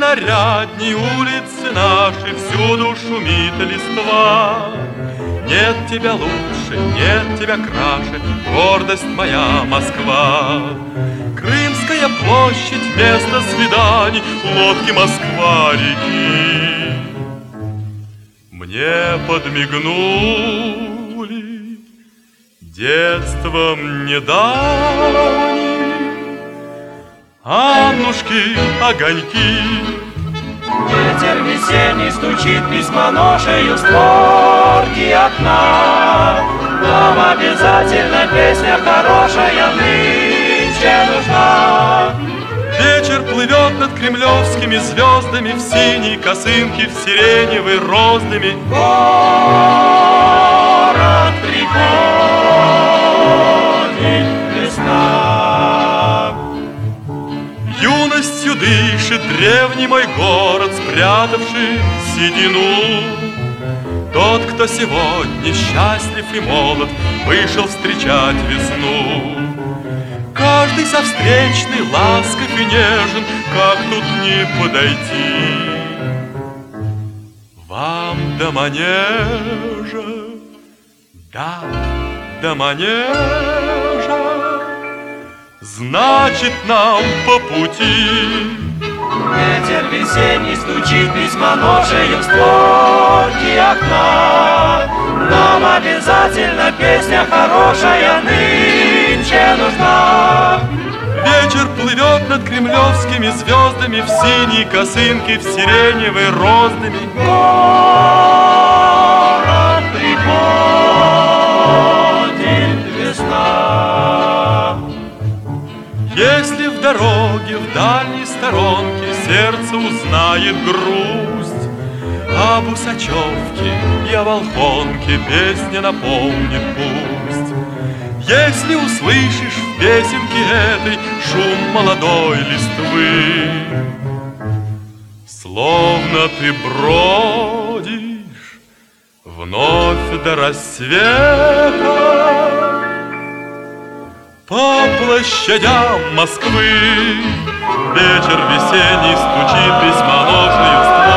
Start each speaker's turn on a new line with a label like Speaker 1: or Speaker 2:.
Speaker 1: нарядней улицы наши, всюду шумит листва. Нет тебя лучше, нет тебя краше, гордость моя Москва. Крымская площадь, место свиданий, лодки Москва-реки. Мне подмигнули детством недавним Аннушки огоньки.
Speaker 2: Ветер весенний стучит письмоношею в створки окна. Нам обязательно песня хорошая нынче нужна.
Speaker 1: Вечер плывет над кремлевскими звездами, в синей косынке, в сиреневой роздами.
Speaker 2: Город приходит весна.
Speaker 1: Юностью дышит древний мой город, спрятавший седину. Тот, кто сегодня счастлив и молод, вышел встречать весну. Каждый со встречной ласков и нежен, как тут не подойти. Вам до манежа, да, до манежа, значит, нам по пути.
Speaker 2: Ветер весенний стучит письмоношею в створки окна. Нам обязательно песня хорошая нынче нужна.
Speaker 1: Вечер плывет над кремлевскими звездами, в синей косынке, в сиреневой роздами.
Speaker 2: Город приходит весна.
Speaker 1: Если в дороге, в дальней сторонке сердце узнает грусть, об Усачевке и о Волхонке песня напомнит пусть. Если услышишь в песенке этой шум молодой листвы, словно ты бродишь вновь до рассвета по площадям Москвы. Вечер весенний стучит письмоношею в